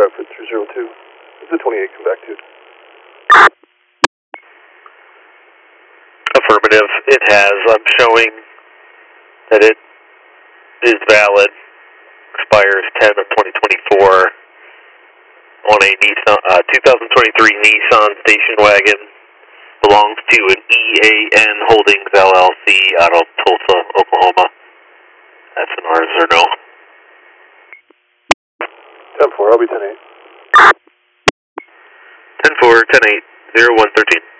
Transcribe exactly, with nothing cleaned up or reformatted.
Bradford three zero two. It's a twenty-eight, come back to. Affirmative, it has. I'm showing that it is valid. Expires ten of twenty twenty-four on a Nissan, uh, two thousand twenty-three Nissan station wagon. Belongs to an E A N Holdings L L C out of Tulsa, Oklahoma. That's an ours or no? ten four, I'll be ten eight. ten four, ten eight, zero one thirteen.